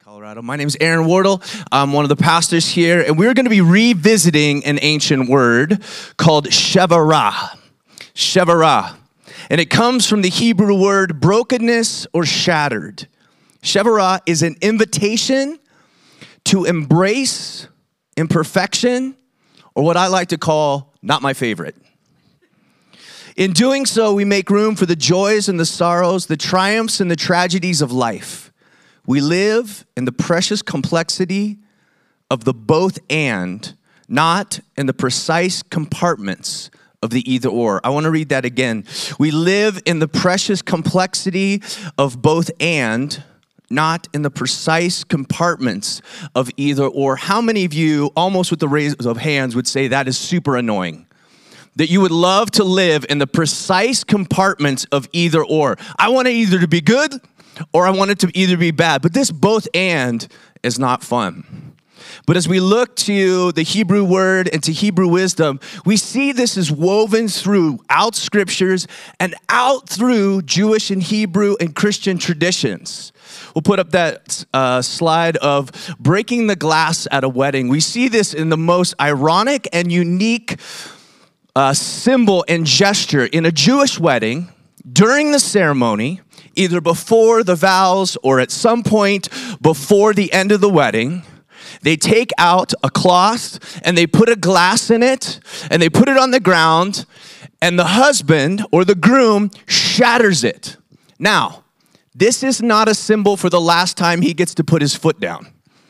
Colorado. My name is Aaron Wardle. I'm one of the pastors here, and we're going to be revisiting an ancient word called shevarah. Shevarah. And it comes from the Hebrew word brokenness or shattered. Shevarah is an invitation to embrace imperfection, or what I like to call not my favorite. In doing so, we make room for the joys and the sorrows, the triumphs and the tragedies of life. We live in the precious complexity of the both and, not in the precise compartments of the either or. I want to read that again. We live in the precious complexity of both and, not in the precise compartments of either or. How many of you, almost with the raise of hands, would say that is super annoying? That you would love to live in the precise compartments of either or. I want it either to be good or I want it to either be bad. But this both and is not fun. But as we look to the Hebrew word and to Hebrew wisdom, we see this is woven throughout scriptures and out through Jewish and Hebrew and Christian traditions. We'll put up that slide of breaking the glass at a wedding. We see this in the most ironic and unique symbol and gesture in a Jewish wedding. During the ceremony, either before the vows or at some point before the end of the wedding, they take out a cloth and they put a glass in it and they put it on the ground, and the husband or the groom shatters it. Now, this is not a symbol for the last time he gets to put his foot down.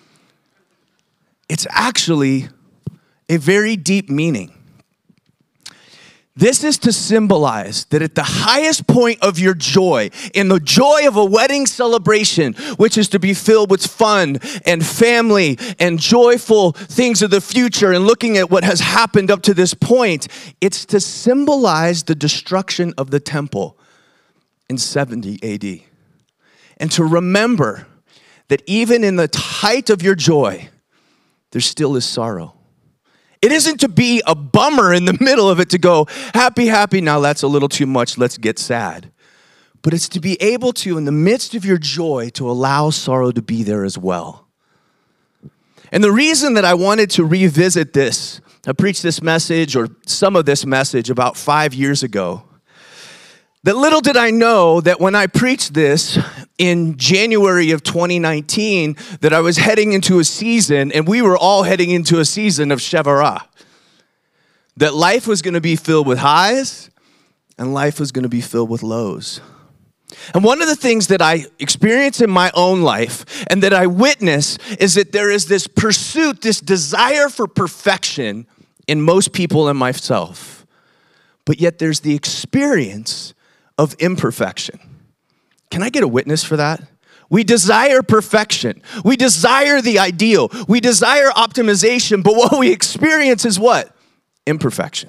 It's actually a very deep meaning. This is to symbolize that at the highest point of your joy, in the joy of a wedding celebration, which is to be filled with fun and family and joyful things of the future and looking at what has happened up to this point, it's to symbolize the destruction of the temple in 70 AD. And to remember that even in the height of your joy, there still is sorrow. It isn't to be a bummer in the middle of it to go, happy, happy, now that's a little too much, let's get sad. But it's to be able to, in the midst of your joy, to allow sorrow to be there as well. And the reason that I wanted to revisit this, I preached this message or some of this message about 5 years ago. That little did I know that when I preached this in January of 2019, that I was heading into a season, and we were all heading into a season of shevarah. That life was going to be filled with highs, and life was going to be filled with lows. And one of the things that I experience in my own life, and that I witness, is that there is this pursuit, this desire for perfection in most people and myself. But yet there's the experience of imperfection. Can I get a witness for that? We desire perfection. We desire the ideal. We desire optimization, but what we experience is what? Imperfection.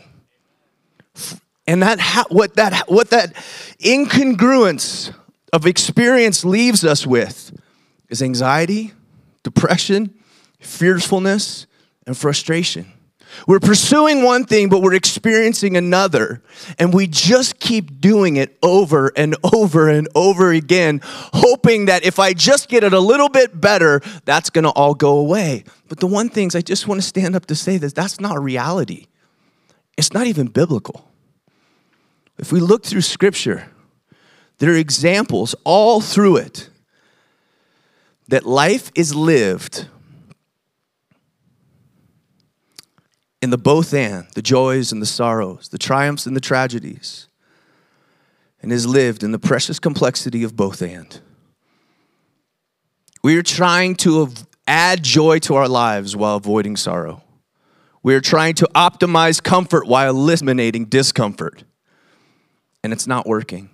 And what that incongruence of experience leaves us with is anxiety, depression, fearfulness, and frustration. We're pursuing one thing, but we're experiencing another. And we just keep doing it over and over and over again, hoping that if I just get it a little bit better, that's going to all go away. But the one thing I just want to stand up to say that that's not reality. It's not even biblical. If we look through Scripture, there are examples all through it that life is lived in the both and, the joys and the sorrows, the triumphs and the tragedies, and is lived in the precious complexity of both and. We are trying to add joy to our lives while avoiding sorrow. We are trying to optimize comfort while eliminating discomfort, and it's not working.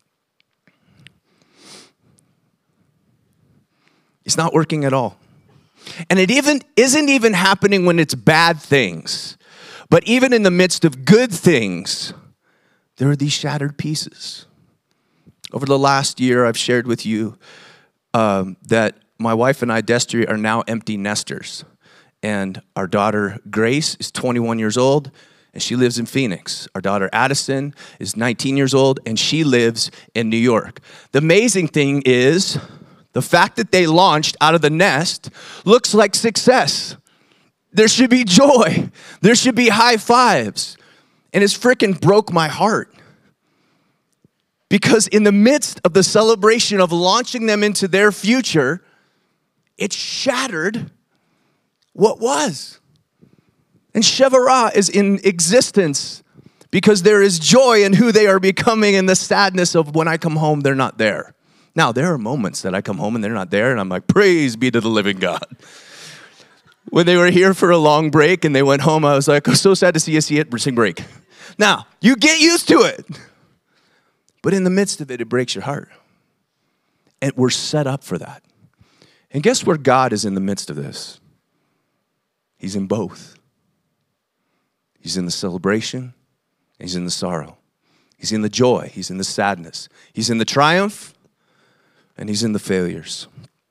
It's not working at all. And it isn't even happening when it's bad things. But even in the midst of good things, there are these shattered pieces. Over the last year, I've shared with you that my wife and I, Destry, are now empty nesters. And our daughter, Grace, is 21 years old, and she lives in Phoenix. Our daughter, Addison, is 19 years old, and she lives in New York. The amazing thing is The fact that they launched out of the nest looks like success. There should be joy. There should be high fives. And it's freaking broke my heart. Because in the midst of the celebration of launching them into their future, it shattered what was. And Shevarah is in existence because there is joy in who they are becoming and the sadness of when I come home, they're not there. Now, there are moments that I come home and they're not there, and I'm like, praise be to the living God. When they were here for a long break and they went home, I was like, I'm so sad to see you see it, spring break. Now, you get used to it. But in the midst of it, it breaks your heart. And we're set up for that. And guess where God is in the midst of this? He's in both. He's in the celebration. He's in the sorrow. He's in the joy. He's in the sadness. He's in the triumph. And he's in the failures.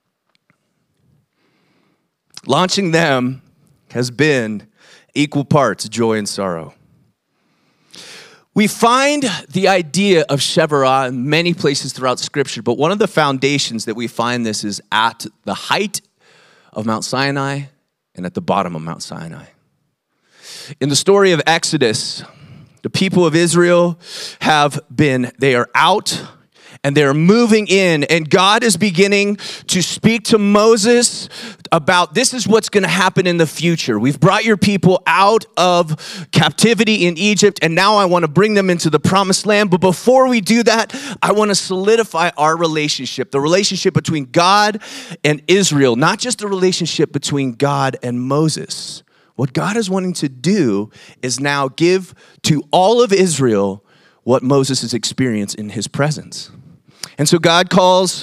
Launching them has been equal parts joy and sorrow. We find the idea of Shevarah in many places throughout Scripture, but one of the foundations that we find this is at the height of Mount Sinai and at the bottom of Mount Sinai. In the story of Exodus, the people of Israel they are out and they're moving in, and God is beginning to speak to Moses about this is what's going to happen in the future. We've brought your people out of captivity in Egypt, and now I want to bring them into the promised land. But before we do that, I want to solidify our relationship, the relationship between God and Israel, not just the relationship between God and Moses. What God is wanting to do is now give to all of Israel what Moses has experienced in his presence. And so God calls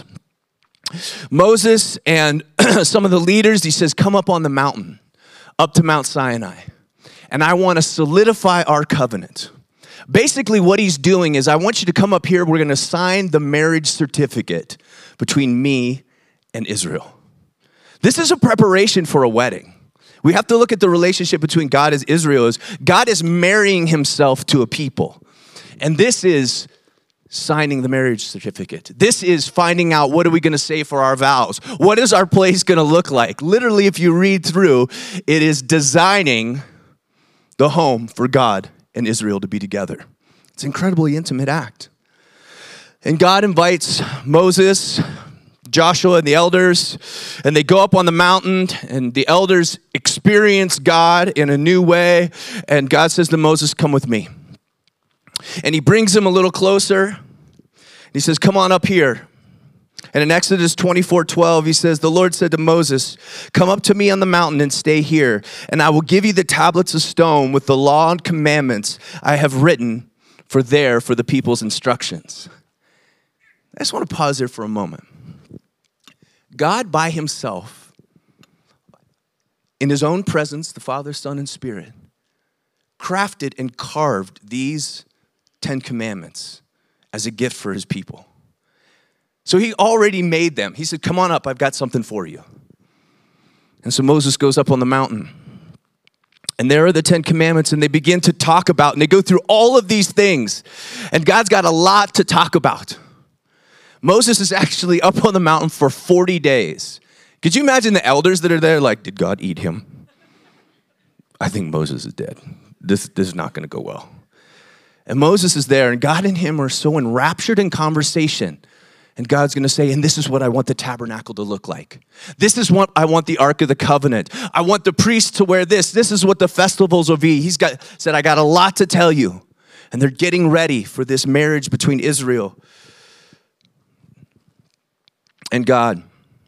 Moses and some of the leaders. He says, come up on the mountain, up to Mount Sinai. And I want to solidify our covenant. Basically what he's doing is I want you to come up here. We're going to sign the marriage certificate between me and Israel. This is a preparation for a wedding. We have to look at the relationship between God and Israel. God is marrying himself to a people. And this is signing the marriage certificate. This is finding out what are we going to say for our vows? What is our place going to look like? Literally, if you read through, it is designing the home for God and Israel to be together. It's an incredibly intimate act. And God invites Moses, Joshua, and the elders, and they go up on the mountain, and the elders experience God in a new way, and God says to Moses, come with me. And he brings him a little closer. He says, come on up here. And in Exodus 24:12, he says, the Lord said to Moses, come up to me on the mountain and stay here, and I will give you the tablets of stone with the law and commandments I have written for the people's instructions. I just want to pause there for a moment. God by himself, in his own presence, the Father, Son, and Spirit, crafted and carved these 10 commandments as a gift for his people. So he already made them. He said, come on up, I've got something for you. And so Moses goes up on the mountain. And there are the 10 commandments, and they begin to talk about, and they go through all of these things. And God's got a lot to talk about. Moses is actually up on the mountain for 40 days. Could you imagine the elders that are there like, did God eat him? I think Moses is dead. This is not going to go well. And Moses is there, and God and him are so enraptured in conversation. And God's going to say, and this is what I want the tabernacle to look like. This is what I want the Ark of the Covenant. I want the priests to wear this. This is what the festivals will be. He's said, I got a lot to tell you. And they're getting ready for this marriage between Israel and God.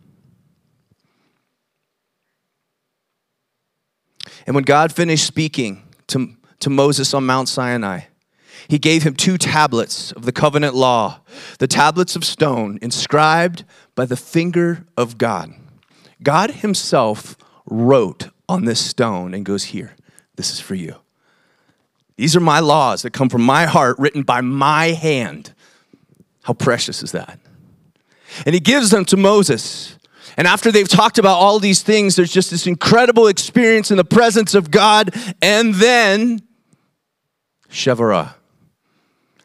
And when God finished speaking to Moses on Mount Sinai, he gave him 2 tablets of the covenant law, the tablets of stone inscribed by the finger of God. God himself wrote on this stone and goes, here, this is for you. These are my laws that come from my heart, written by my hand. How precious is that? And he gives them to Moses. And after they've talked about all these things, there's just this incredible experience in the presence of God. And then Shevarah.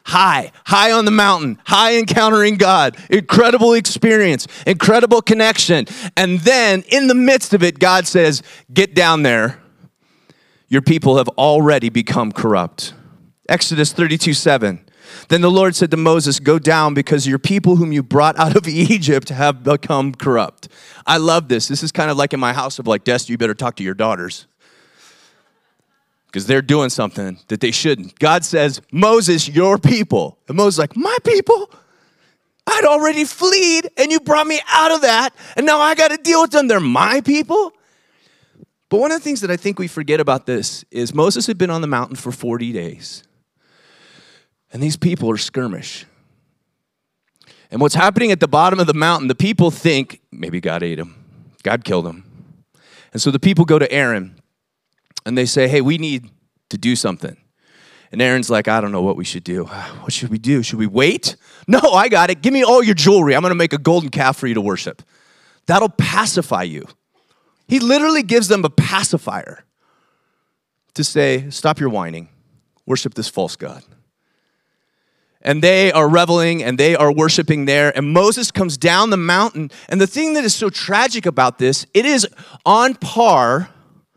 high on the mountain, high encountering God, incredible experience, incredible connection. And then in the midst of it, God says, get down there. Your people have already become corrupt. Exodus 32:7. Then the Lord said to Moses, go down because your people whom you brought out of Egypt have become corrupt. I love this. This is kind of like in my house of like, Dest, you better talk to your daughters, because they're doing something that they shouldn't. God says, Moses, your people. And Moses is like, my people? I'd already fled, and you brought me out of that, and now I got to deal with them. They're my people? But one of the things that I think we forget about this is Moses had been on the mountain for 40 days. And these people are skirmish. And what's happening at the bottom of the mountain, the people think, maybe God ate him. God killed him. And so the people go to Aaron. And they say, hey, we need to do something. And Aaron's like, I don't know what we should do. What should we do? Should we wait? No, I got it. Give me all your jewelry. I'm going to make a golden calf for you to worship. That'll pacify you. He literally gives them a pacifier to say, stop your whining. Worship this false god. And they are reveling and they are worshiping there. And Moses comes down the mountain. And the thing that is so tragic about this, it is on par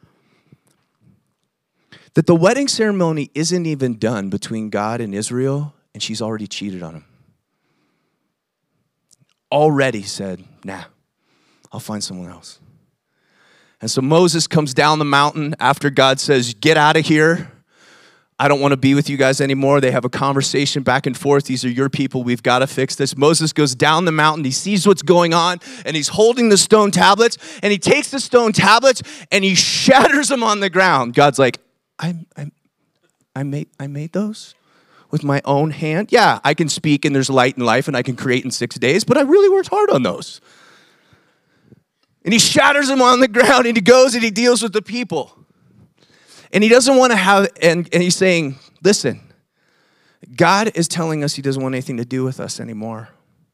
that the wedding ceremony isn't even done between God and Israel, and she's already cheated on him. Already said, nah, I'll find someone else. And so Moses comes down the mountain after God says, get out of here. I don't want to be with you guys anymore. They have a conversation back and forth. These are your people. We've got to fix this. Moses goes down the mountain. He sees what's going on, and he's holding the stone tablets, and he takes the stone tablets, and he shatters them on the ground. God's like, I made those with my own hand. Yeah, I can speak and there's light and life and I can create in 6 days, but I really worked hard on those. And he shatters them on the ground and he goes and he deals with the people. And he doesn't want to have, and he's saying, listen, God is telling us he doesn't want anything to do with us anymore.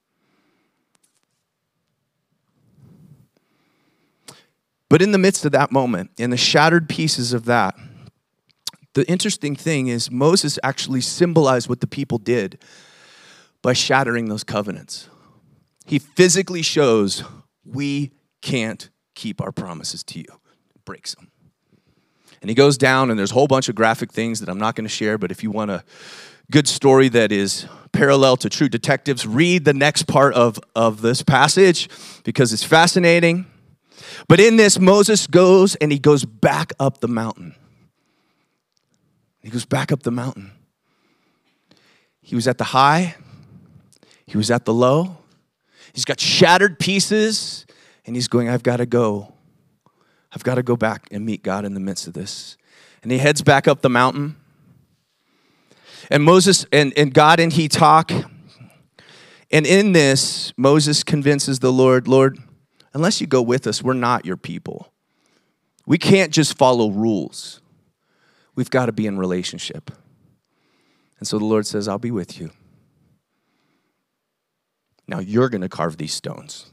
But in the midst of that moment, in the shattered pieces of that, the interesting thing is Moses actually symbolized what the people did by shattering those covenants. He physically shows we can't keep our promises to you. Breaks them. And he goes down, and there's a whole bunch of graphic things that I'm not going to share, but if you want a good story that is parallel to True Detectives, read the next part of this passage because it's fascinating. But in this, Moses goes, and he goes back up the mountain. He goes back up the mountain. He was at the high. He was at the low. He's got shattered pieces, and he's going, I've got to go. I've got to go back and meet God in the midst of this. And he heads back up the mountain. And Moses and God and he talk. And in this, Moses convinces the Lord, Lord, unless you go with us, we're not your people. We can't just follow rules. We've got to be in relationship. And so the Lord says, I'll be with you. Now you're going to carve these stones.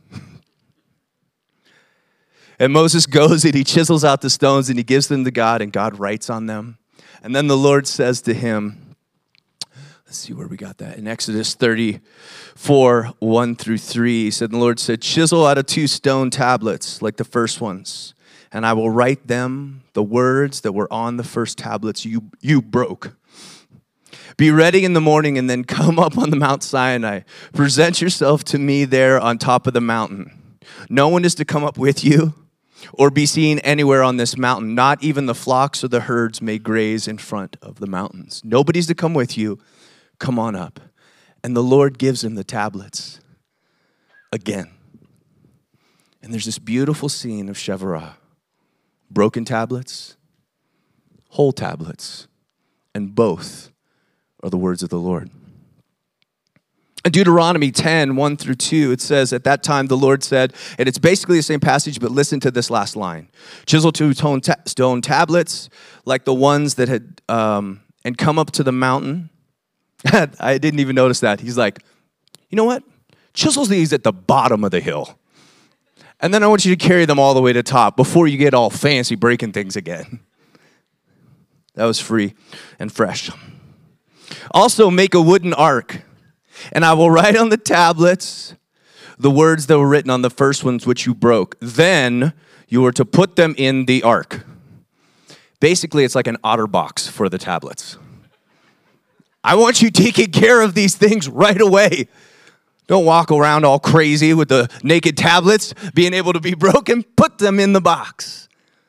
And Moses goes and he chisels out the stones and he gives them to God, and God writes on them. And then the Lord says to him, let's see where we got that. In Exodus 34, 1-3, he said, the Lord said, chisel out of 2 stone tablets like the first ones. And I will write them, the words that were on the first tablets you broke. Be ready in the morning and then come up on the Mount Sinai. Present yourself to me there on top of the mountain. No one is to come up with you or be seen anywhere on this mountain. Not even the flocks or the herds may graze in front of the mountains. Nobody's to come with you. Come on up. And the Lord gives him the tablets again. And there's this beautiful scene of Shevarah. Broken tablets, whole tablets, and both are the words of the Lord. In Deuteronomy 10, 1-2, it says, at that time the Lord said, and it's basically the same passage, but listen to this last line. Chisel 2 stone tablets like the ones that had, and come up to the mountain. I didn't even notice that. He's like, you know what? Chisel these at the bottom of the hill. And then I want you to carry them all the way to the top before you get all fancy breaking things again. That was free and fresh. Also, make a wooden ark, and I will write on the tablets the words that were written on the first ones which you broke. Then you were to put them in the ark. Basically, it's like an OtterBox for the tablets. I want you taking care of these things right away. Don't walk around all crazy with the naked tablets being able to be broken. Put them in the box.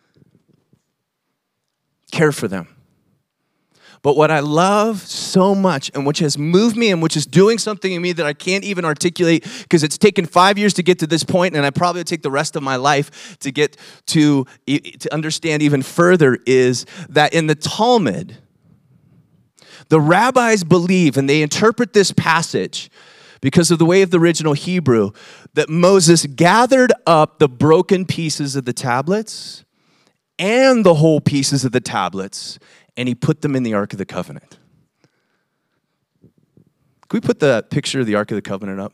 Care for them. But what I love so much, and which has moved me and which is doing something in me that I can't even articulate, because it's taken 5 years to get to this point, and I probably take the rest of my life to get to understand even further, is that in the Talmud, the rabbis believe, and they interpret this passage because of the way of the original Hebrew, that Moses gathered up the broken pieces of the tablets and the whole pieces of the tablets, and he put them in the Ark of the Covenant. Can we put the picture of the Ark of the Covenant up?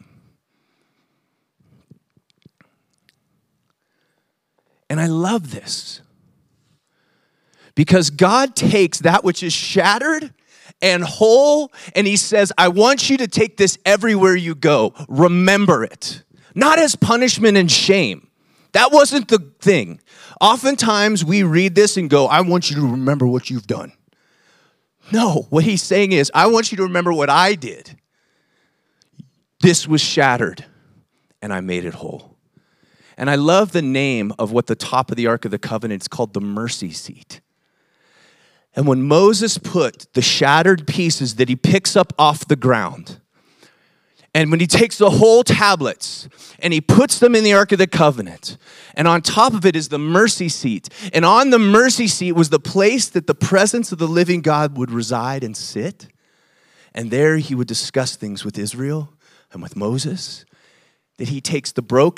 And I love this, because God takes that which is shattered and whole, and he says, I want you to take this everywhere you go. Remember it. Not as punishment and shame. That wasn't the thing. Oftentimes we read this and go, I want you to remember what you've done. No, what he's saying is, I want you to remember what I did. This was shattered, and I made it whole. And I love the name of what the top of the Ark of the Covenant is called, the mercy seat. And when Moses put the shattered pieces that he picks up off the ground, and when he takes the whole tablets and he puts them in the Ark of the Covenant, and on top of it is the mercy seat. And on the mercy seat was the place that the presence of the living God would reside and sit. And there he would discuss things with Israel and with Moses. That he takes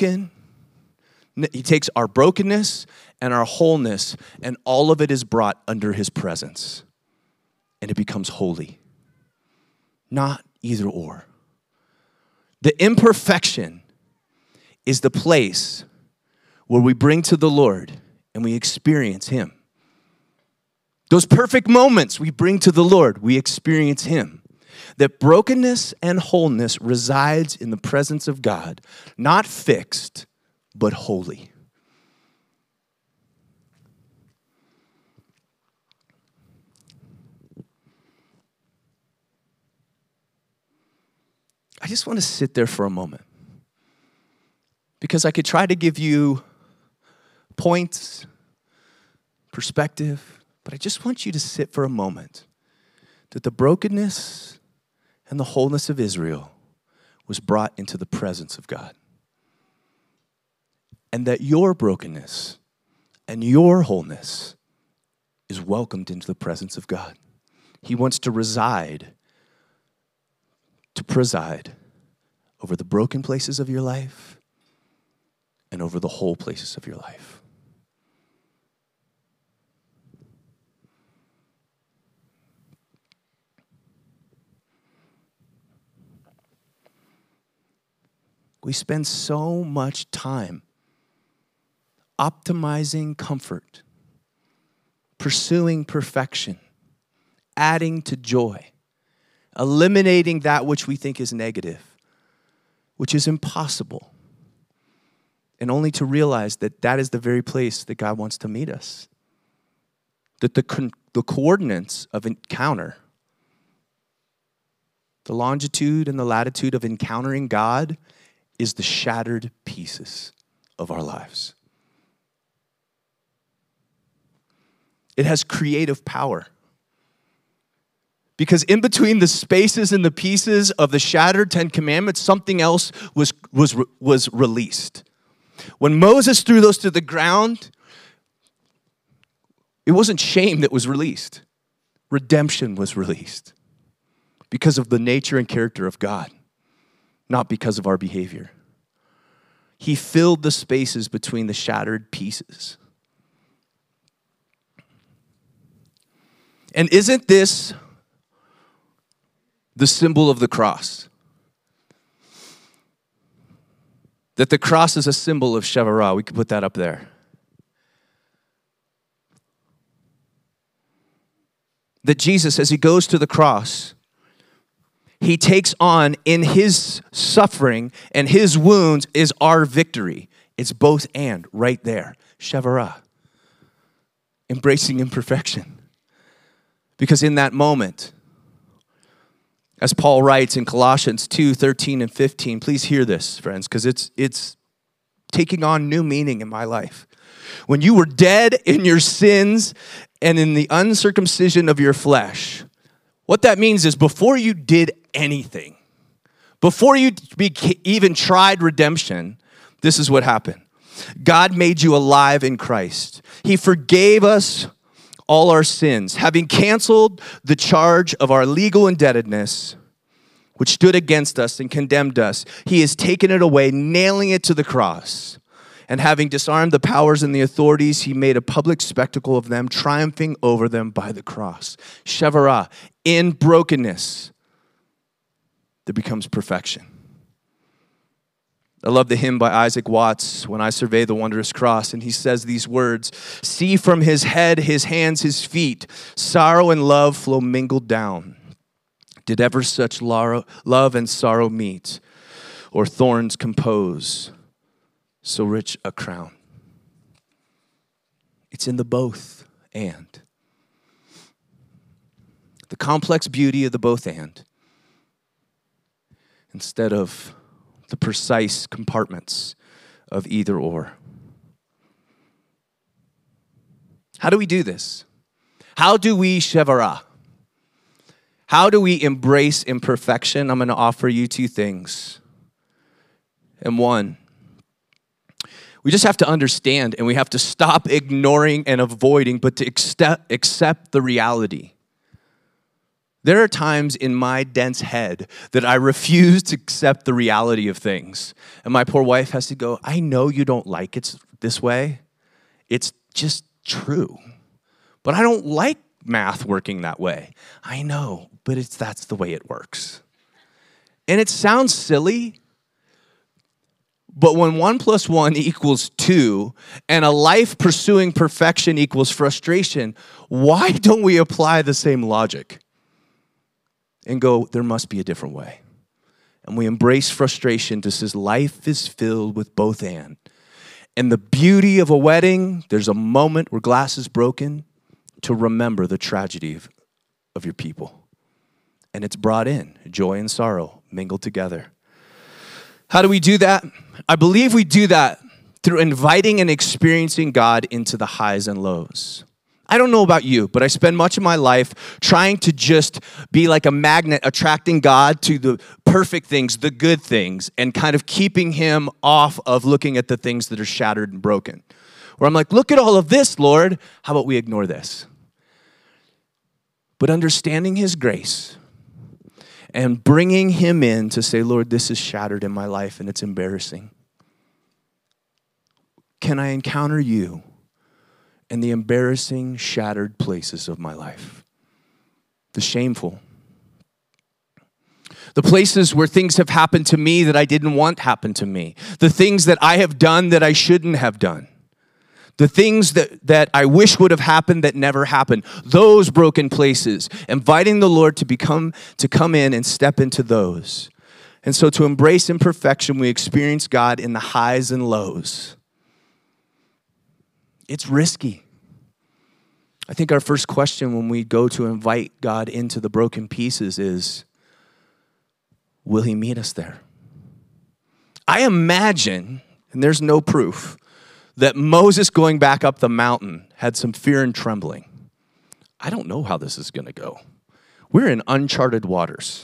he takes our brokenness and our wholeness, and all of it is brought under his presence. And it becomes holy. Not either or. The imperfection is the place where we bring to the Lord and we experience him. Those perfect moments we bring to the Lord, we experience him. That brokenness and wholeness resides in the presence of God, not fixed, but holy. I just want to sit there for a moment, because I could try to give you points, perspective, but I just want you to sit for a moment that the brokenness and the wholeness of Israel was brought into the presence of God. And that your brokenness and your wholeness is welcomed into the presence of God. He wants to preside over the broken places of your life and over the whole places of your life. We spend so much time optimizing comfort, pursuing perfection, adding to joy, eliminating that which we think is negative, which is impossible, and only to realize that that is the very place that God wants to meet us. That the coordinates of encounter, the longitude and the latitude of encountering God, is the shattered pieces of our lives. It has creative power. Because in between the spaces and the pieces of the shattered Ten Commandments, something else was released. When Moses threw those to the ground, it wasn't shame that was released. Redemption was released because of the nature and character of God, not because of our behavior. He filled the spaces between the shattered pieces. And isn't this the symbol of the cross? That the cross is a symbol of Shevarah. We could put that up there. That Jesus, as he goes to the cross, he takes on in his suffering and his wounds is our victory. It's both and right there. Shevarah. Embracing imperfection. Because in that moment, as Paul writes in Colossians 2:13 and 15, please hear this, friends, because it's taking on new meaning in my life. When you were dead in your sins and in the uncircumcision of your flesh, what that means is before you did anything, before you even tried redemption, this is what happened. God made you alive in Christ. He forgave us all our sins, having canceled the charge of our legal indebtedness, which stood against us and condemned us. He has taken it away, nailing it to the cross. And having disarmed the powers and the authorities, he made a public spectacle of them, triumphing over them by the cross. Shevarah, in brokenness, there becomes perfection. I love the hymn by Isaac Watts, When I Survey the Wondrous Cross, and he says these words, see from his head, his hands, his feet, sorrow and love flow mingled down. Did ever such love and sorrow meet, or thorns compose so rich a crown? It's in the both and. The complex beauty of the both and, instead of the precise compartments of either or. How do we do this? How do we shevarah? How do we embrace imperfection? I'm going to offer you two things. And one, we just have to understand and we have to stop ignoring and avoiding, but to accept the reality. There are times in my dense head that I refuse to accept the reality of things. And my poor wife has to go, I know you don't like it this way. It's just true. But I don't like math working that way. I know, but that's the way it works. And it sounds silly, but when 1 + 1 = 2 and a life pursuing perfection equals frustration, why don't we apply the same logic and go, there must be a different way? And we embrace frustration just as life is filled with both and. And the beauty of a wedding, there's a moment where glass is broken to remember the tragedy of your people. And it's brought in, joy and sorrow mingled together. How do we do that? I believe we do that through inviting and experiencing God into the highs and lows. I don't know about you, but I spend much of my life trying to just be like a magnet, attracting God to the perfect things, the good things, and kind of keeping him off of looking at the things that are shattered and broken. Where I'm like, look at all of this, Lord. How about we ignore this? But understanding his grace and bringing him in to say, Lord, this is shattered in my life and it's embarrassing. Can I encounter you in the embarrassing, shattered places of my life? The shameful. The places where things have happened to me that I didn't want happen to me. The things that I have done that I shouldn't have done. The things that I wish would have happened that never happened. Those broken places. Inviting the Lord to come in and step into those. And so to embrace imperfection, we experience God in the highs and lows. It's risky. I think our first question when we go to invite God into the broken pieces is, will he meet us there? I imagine, and there's no proof, that Moses going back up the mountain had some fear and trembling. I don't know how this is going to go. We're in uncharted waters.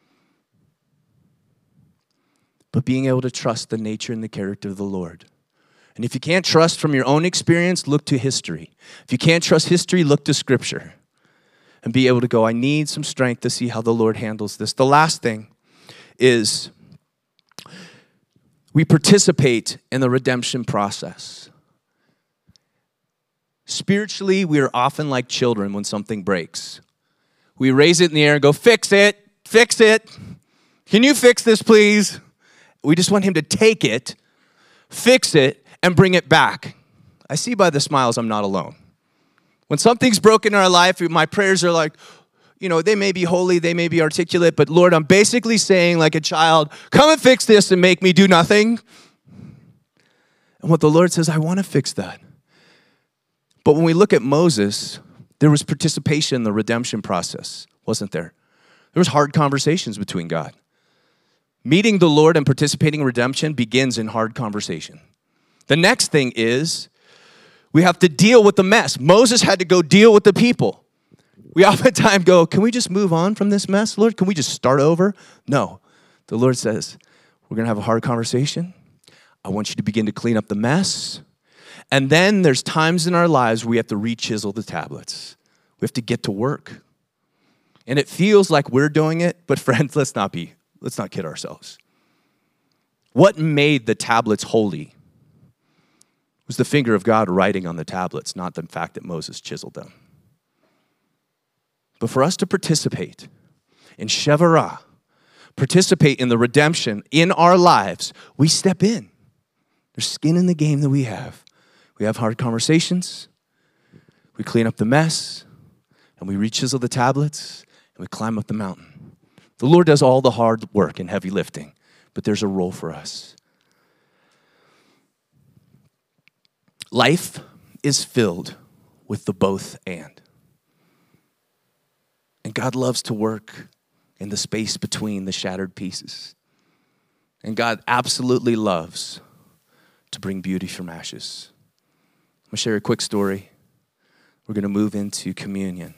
But being able to trust the nature and the character of the Lord. And if you can't trust from your own experience, look to history. If you can't trust history, look to Scripture. And be able to go, I need some strength to see how the Lord handles this. The last thing is we participate in the redemption process. Spiritually, we are often like children when something breaks. We raise it in the air and go, fix it, fix it. Can you fix this, please? We just want him to take it, fix it, and bring it back. I see by the smiles I'm not alone. When something's broken in our life, my prayers are like, they may be holy, they may be articulate, but Lord, I'm basically saying like a child, come and fix this and make me do nothing. And what the Lord says, I want to fix that. But when we look at Moses, there was participation in the redemption process, wasn't there? There was hard conversations between God. Meeting the Lord and participating in redemption begins in hard conversation. The next thing is we have to deal with the mess. Moses had to go deal with the people. We oftentimes go, can we just move on from this mess, Lord? Can we just start over? No. The Lord says, we're going to have a hard conversation. I want you to begin to clean up the mess. And then there's times in our lives we have to re-chisel the tablets. We have to get to work. And it feels like we're doing it, but friends, let's not kid ourselves. What made the tablets holy was the finger of God writing on the tablets, not the fact that Moses chiseled them. But for us to participate in Shevarah, participate in the redemption in our lives, we step in. There's skin in the game that we have. We have hard conversations, we clean up the mess, and we re-chisel the tablets, and we climb up the mountain. The Lord does all the hard work and heavy lifting, but there's a role for us. Life is filled with the both and. And God loves to work in the space between the shattered pieces. And God absolutely loves to bring beauty from ashes. I'm going to share a quick story. We're going to move into communion.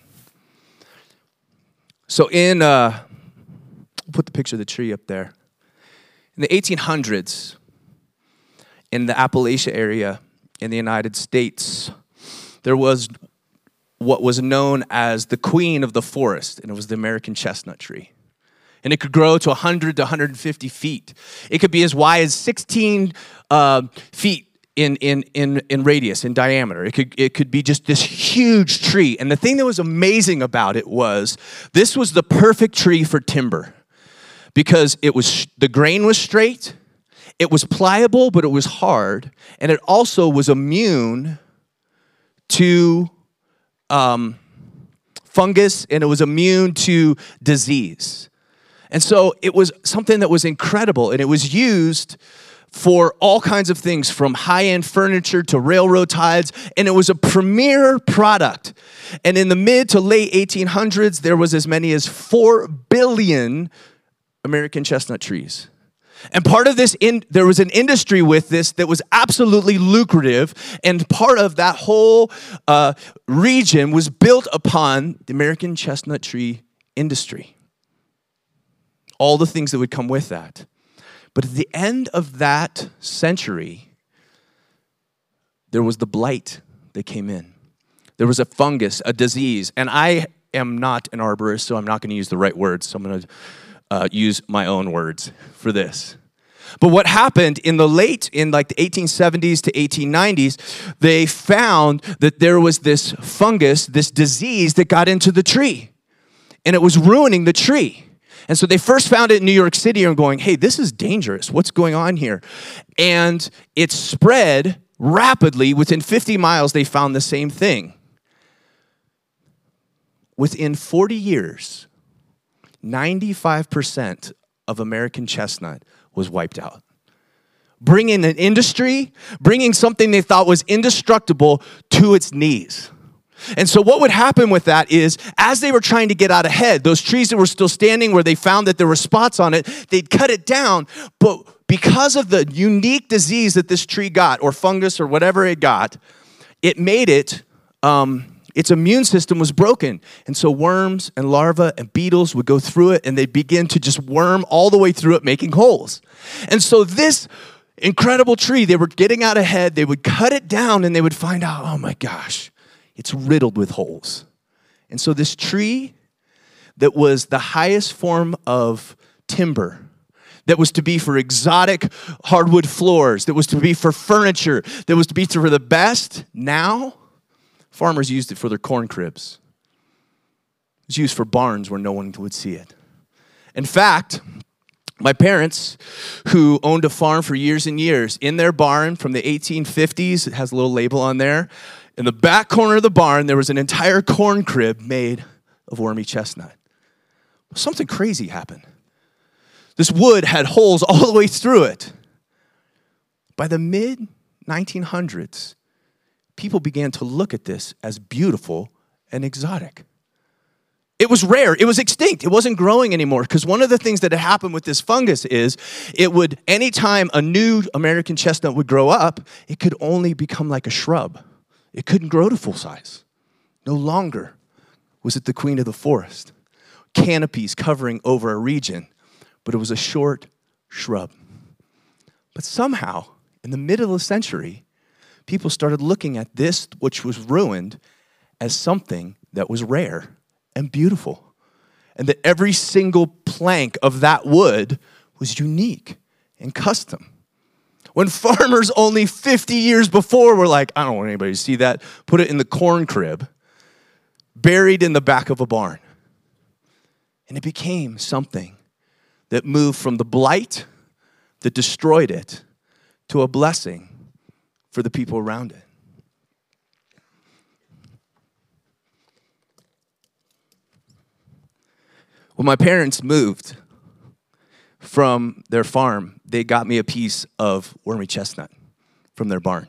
So put the picture of the tree up there. In the 1800s, in the Appalachia area in the United States, there was what was known as the queen of the forest, and it was the American chestnut tree. And it could grow to 100 to 150 feet. It could be as wide as 16 feet in radius, in diameter. It could be just this huge tree. And the thing that was amazing about it was this was the perfect tree for timber because the grain was straight, it was pliable, but it was hard, and it also was immune to fungus, and it was immune to disease. And so it was something that was incredible, and it was used for all kinds of things, from high-end furniture to railroad ties, and it was a premier product. And in the mid to late 1800s, there was as many as 4 billion American chestnut trees. And part of this, there was an industry with this that was absolutely lucrative, and part of that whole region was built upon the American chestnut tree industry. All the things that would come with that. But at the end of that century, there was the blight that came in. There was a fungus, a disease, and I am not an arborist, so I'm not going to use the right words, so I'm going to use my own words for this. But what happened in the 1870s to 1890s, they found that there was this fungus, this disease that got into the tree, and it was ruining the tree. And so they first found it in New York City and going, hey, this is dangerous. What's going on here? And it spread rapidly. Within 50 miles, they found the same thing. Within 40 years, 95% of American chestnut was wiped out. Bringing an industry, bringing something they thought was indestructible to its knees. And so what would happen with that is, as they were trying to get out ahead, those trees that were still standing where they found that there were spots on it, they'd cut it down. But because of the unique disease that this tree got, or fungus or whatever it got, it made it, its immune system was broken. And so worms and larvae and beetles would go through it, and they'd begin to just worm all the way through it, making holes. And so this incredible tree, they were getting out ahead, they would cut it down, and they would find out, oh my gosh, it's riddled with holes. And so this tree that was the highest form of timber, that was to be for exotic hardwood floors, that was to be for furniture, that was to be for the best, now farmers used it for their corn cribs. It was used for barns where no one would see it. In fact, my parents, who owned a farm for years and years, in their barn from the 1850s, it has a little label on there, in the back corner of the barn, there was an entire corn crib made of wormy chestnut. Something crazy happened. This wood had holes all the way through it. By the mid-1900s, people began to look at this as beautiful and exotic. It was rare. It was extinct. It wasn't growing anymore because one of the things that had happened with this fungus is it would, anytime a new American chestnut would grow up, it could only become like a shrub. It couldn't grow to full size. No longer was it the queen of the forest, canopies covering over a region, but it was a short shrub. But somehow, in the middle of the century, people started looking at this, which was ruined, as something that was rare and beautiful. And that every single plank of that wood was unique and custom. When farmers only 50 years before were like, I don't want anybody to see that, put it in the corn crib, buried in the back of a barn. And it became something that moved from the blight that destroyed it to a blessing for the people around it. When my parents moved from their farm, they got me a piece of wormy chestnut from their barn.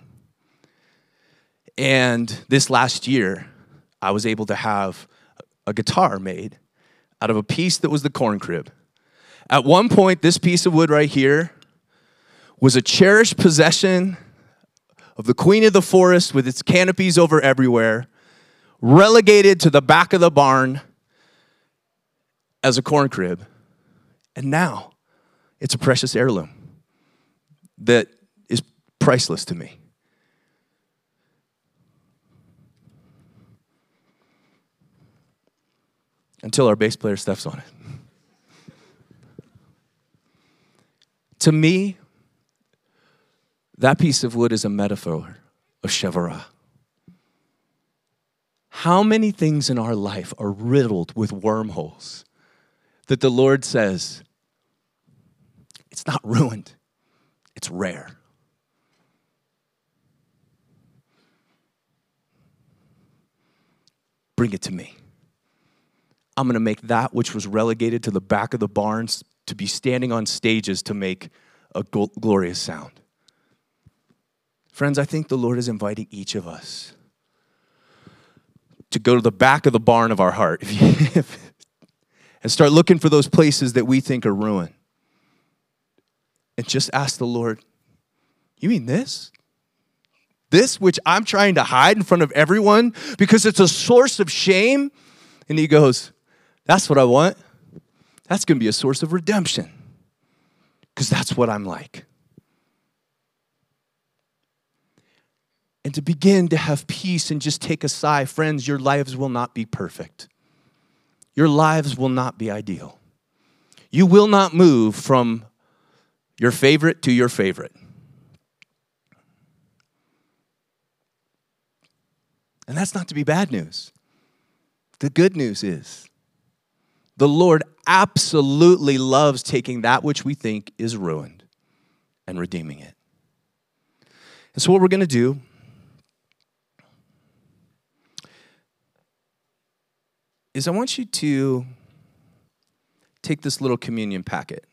And this last year, I was able to have a guitar made out of a piece that was the corn crib. At one point, this piece of wood right here was a cherished possession of the queen of the forest with its canopies over everywhere, relegated to the back of the barn as a corn crib. And now it's a precious heirloom that is priceless to me. Until our bass player steps on it. To me, that piece of wood is a metaphor of Shevarah. How many things in our life are riddled with wormholes that the Lord says, it's not ruined, it's rare. Bring it to me. I'm going to make that which was relegated to the back of the barns to be standing on stages to make a glorious sound. Friends, I think the Lord is inviting each of us to go to the back of the barn of our heart and start looking for those places that we think are ruined. And just ask the Lord, you mean this? This which I'm trying to hide in front of everyone because it's a source of shame? And he goes, that's what I want. That's going to be a source of redemption because that's what I'm like. And to begin to have peace and just take a sigh, friends, your lives will not be perfect. Your lives will not be ideal. You will not move from your favorite to your favorite. And that's not to be bad news. The good news is the Lord absolutely loves taking that which we think is ruined and redeeming it. And so what we're going to do is I want you to take this little communion packet.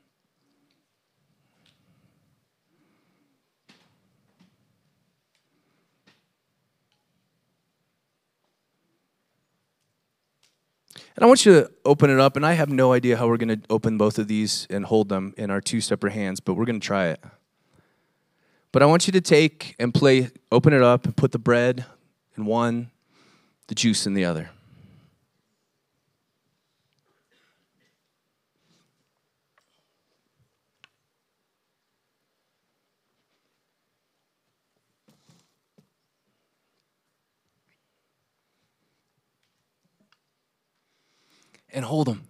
And I want you to open it up, and I have no idea how we're going to open both of these and hold them in our two separate hands, but we're going to try it. But I want you to take and open it up and put the bread in one, the juice in the other. And hold them.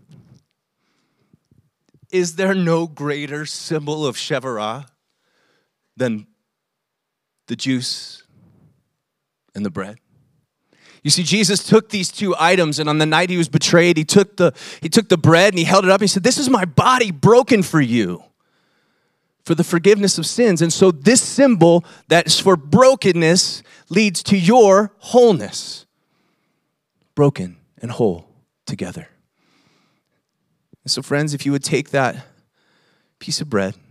Is there no greater symbol of Shevarah than the juice and the bread? You see, Jesus took these two items, and on the night he was betrayed, he took the bread and he held it up and he said, this is my body broken for you, for the forgiveness of sins. And so this symbol that is for brokenness leads to your wholeness. Broken and whole together. And so friends, if you would take that piece of bread,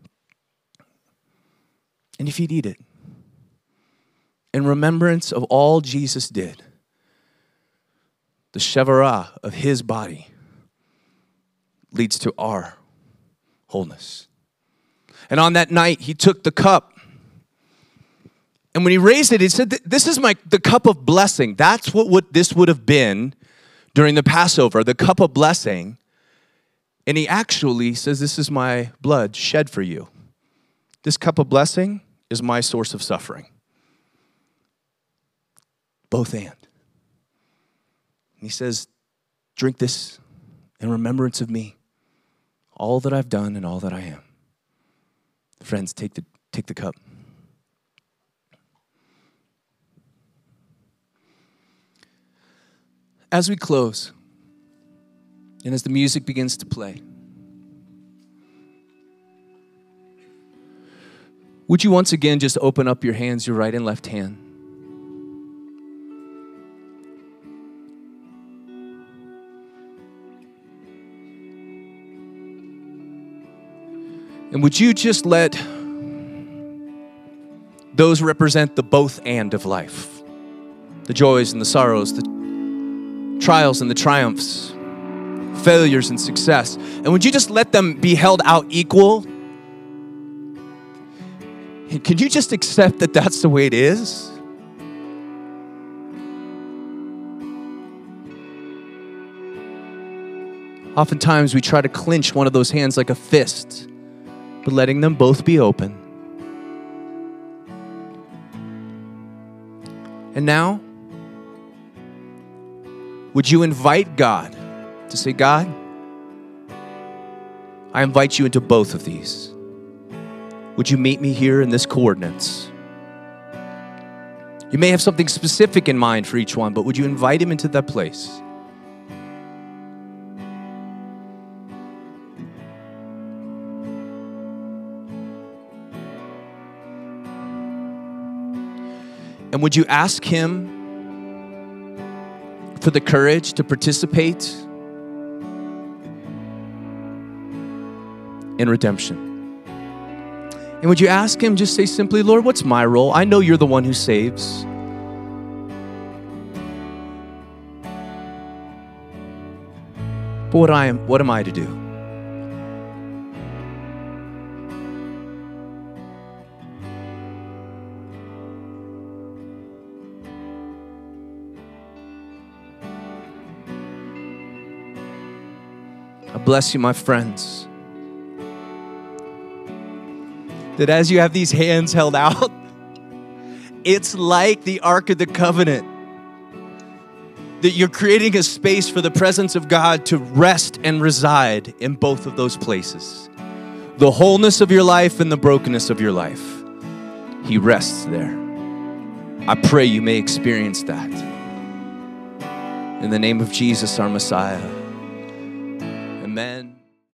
and if you'd eat it, in remembrance of all Jesus did, the shevarah of his body leads to our wholeness. And on that night, he took the cup. And when he raised it, he said, this is the cup of blessing. That's what this would have been during the Passover, the cup of blessing. And he actually says, this is my blood shed for you. This cup of blessing is my source of suffering. Both and. And he says, drink this in remembrance of me, all that I've done and all that I am. Friends, take the cup. As we close, and as the music begins to play, would you once again just open up your hands, your right and left hand? And would you just let those represent the both and of life? The joys and the sorrows, the trials and the triumphs, failures and success. And would you just let them be held out equal? And could you just accept that that's the way it is? Oftentimes we try to clinch one of those hands like a fist, but letting them both be open. And now, would you invite God to say, God, I invite you into both of these. Would you meet me here in this coordinates? You may have something specific in mind for each one, but would you invite him into that place? And would you ask him for the courage to participate in redemption? And would you ask him, just say simply, Lord, what's my role? I know you're the one who saves. But what am I to do? I bless you, my friends, that as you have these hands held out, it's like the Ark of the Covenant, that you're creating a space for the presence of God to rest and reside in both of those places. The wholeness of your life and the brokenness of your life. He rests there. I pray you may experience that. In the name of Jesus, our Messiah. Amen.